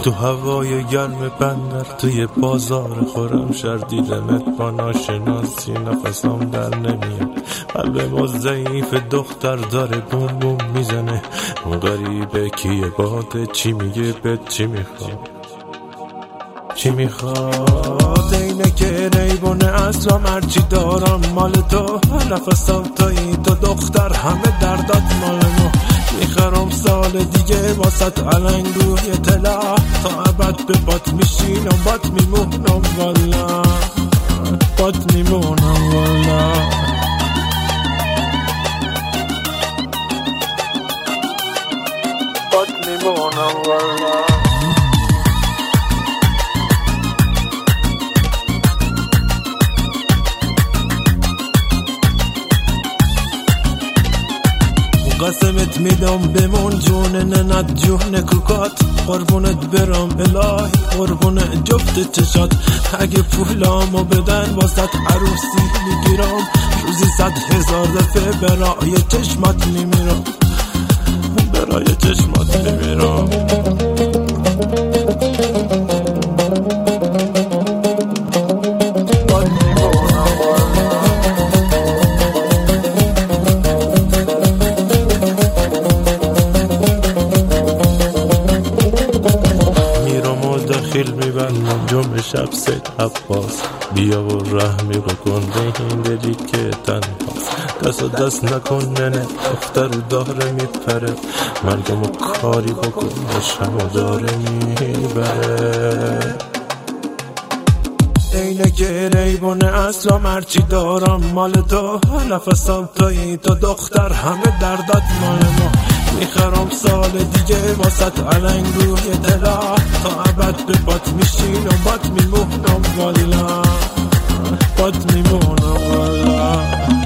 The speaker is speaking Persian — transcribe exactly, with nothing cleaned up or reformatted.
تو هوای گرم بندر توی بازار خورم شهر دیدمت با ناشناسی نفسم در نمیاد. قلب ما ضعیف دختر داره بوم بوم میزنه. اون غریبه کیه باده چی میگه بهت چی میخواد چی میخواد اینه که ریبونه اصلا هرچی دارم مال تو. نفسم توی تو دختر همه دردات مال ما. میخرم سال دیگه واسط علنگ روی طلا تا ابد به بات میشینم بات میمونم والا بات میمونم والا بات میمونم والا. قسمت میدم بمون جون ننت جون کوکات. قربونت برم الهی قربون جفت چشات. اگه پولامو بدن واسط عروسی میگیرم. روزی صد هزار دفعه برای چشمات میمیرم برای چشمات میمیرم. خیل میبندم جمع شب سید عباس. بیا و رحمی بکن به این دلی که تنهاست. دست و دست نکن ننه دختر داره میپره. مرگمو کاری بکن شمو داره میبره. اینه که ریبونه اصلا هرچی دارم مال تو. نفسم توی تو دختر همه دردات مال ما. میخرم سال دیگه واسط علنگ روی طلا تا ابد به بات میشینم بات میمونم والا بات میمونم والا.